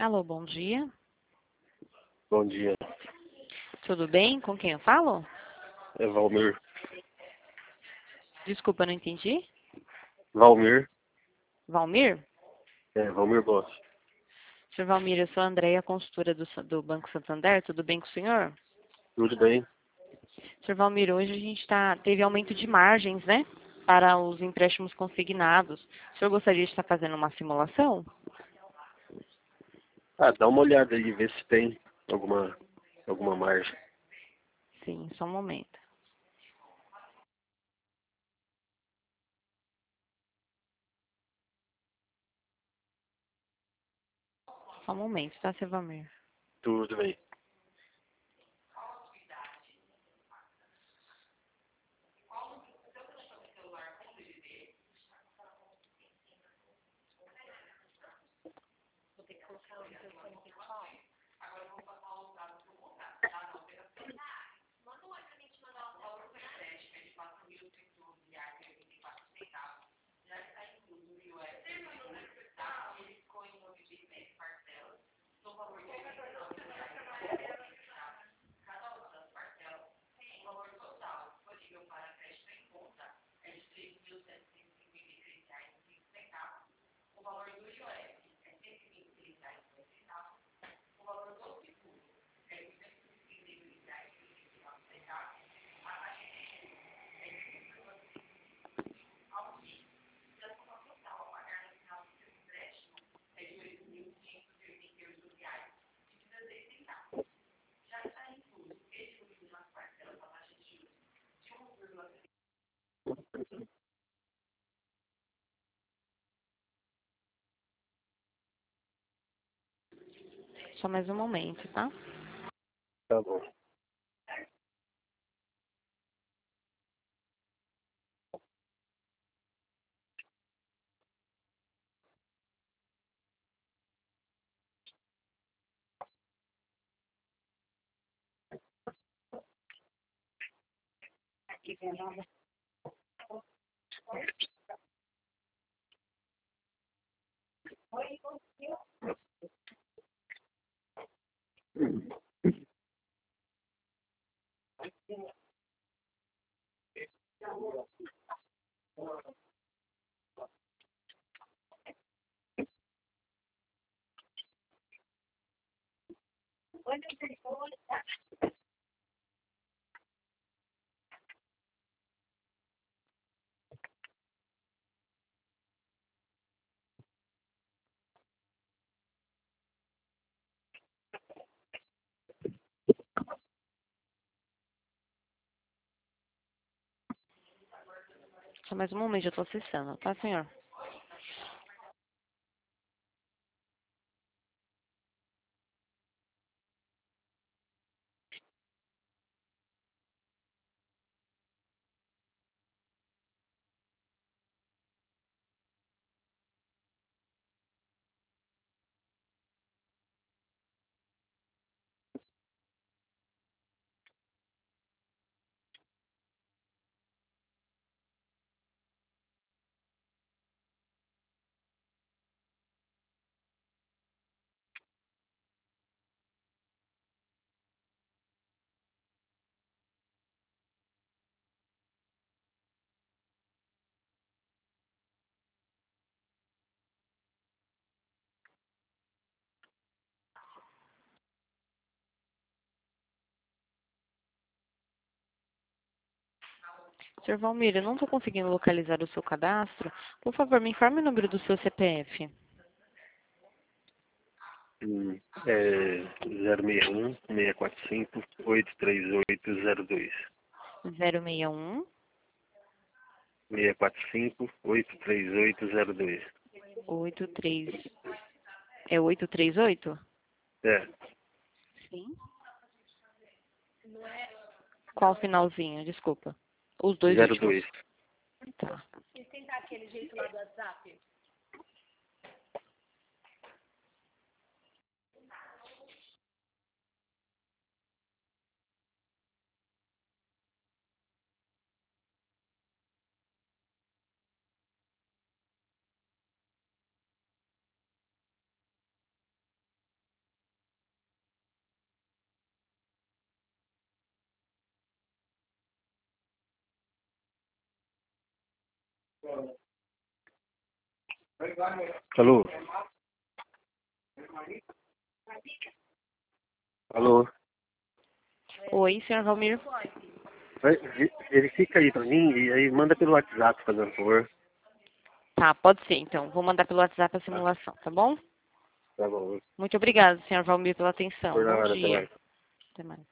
Alô, bom dia. Bom dia, Tudo bem? Com quem eu falo? é Valmir. Desculpa, não entendi. Valmir, Valmir? Valmir Boss. Senhor Valmir, eu sou a Andréia, consultora do Banco Santander. Tudo bem com o senhor? Tudo bem? Senhor Valmir, hoje a gente teve aumento de margens, né? Para os empréstimos consignados. O senhor gostaria de estar fazendo uma simulação? Dá uma olhada aí, vê se tem alguma margem. Sim, só um momento. Só um momento, tá, senhor Valmir? Tudo bem. Só mais um momento, tá? Tá bom. Só mais um momento, eu tô acessando, tá, senhor? Senhor Valmir, eu não tô conseguindo localizar o seu cadastro. Por favor, me informe o número do seu CPF. É 061-645-83802. 061 645-83802. 83. É 838? É, Sim. Qual finalzinho? Desculpa. Os dois últimos. 02. Tá. Alô? Alô? Oi, senhor Valmir. Verifica aí pra mim e aí manda pelo WhatsApp, fazendo favor. Tá, pode ser então. Vou mandar pelo WhatsApp a Tá, simulação, tá bom? tá bom. Muito obrigada, senhor Valmir, pela atenção. Por Bom nada, até dia. mais. Até mais.